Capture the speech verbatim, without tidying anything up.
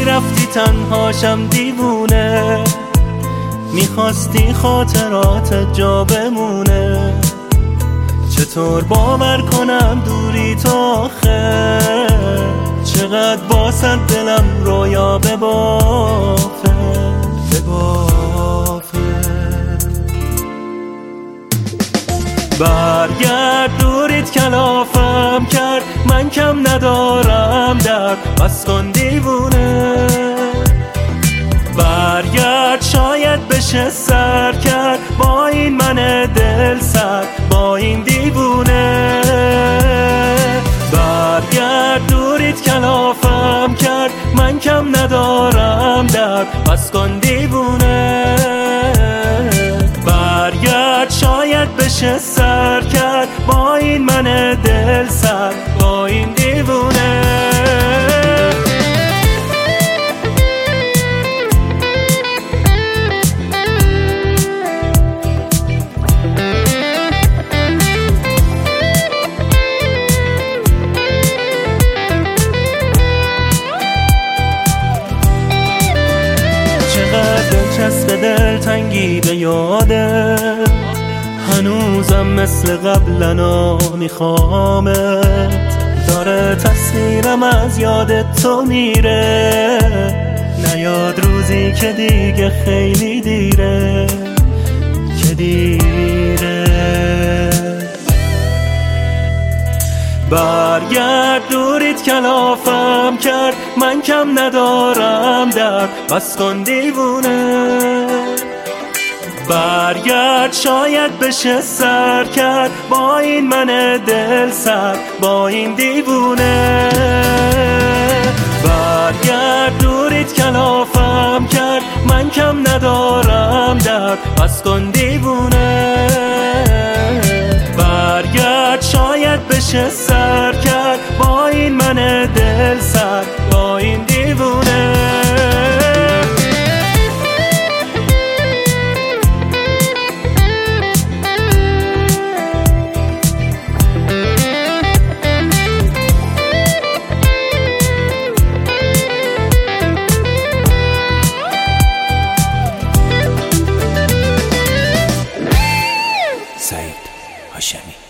رفتی تنهاشم دیوونه، میخواستی خاطرات جا بمونه. چطور باور کنم دوری تو آخه، چقدر واسه دلم رویا ببافه ببافه. برگرد دوریت کلافم کرد، من کم ندارم درد، بس کن دیوونه. برگرد شاید بشه سر کرد با این من دل سرد، با این دیوونه. برگرد دوریت کلافم کرد، من کم ندارم درد، بس کن دیوونه. برگرد شاید بشه سر کرد با این من دل سرد، با این دیوونه. دلچسب دلتنگی به یاده، هنوزم مثل قبلنا میخوامت. داره تصویرم از یاد تو میره، نیاد روزی که دیگه خیلی دیره که دیره. برگرد دوریت کلافم کرد، من کم ندارم درد، بس کن دیوونه. برگرد شاید بشه سر کرد با این من دل سرد، با این دیوونه. برگرد دوریت کلافم کرد، من کم ندارم درد، بس کن دیوونه. برگرد شاید بشه سر کرد با این من دل سرد، با این دیوونه. سعید هاشمی.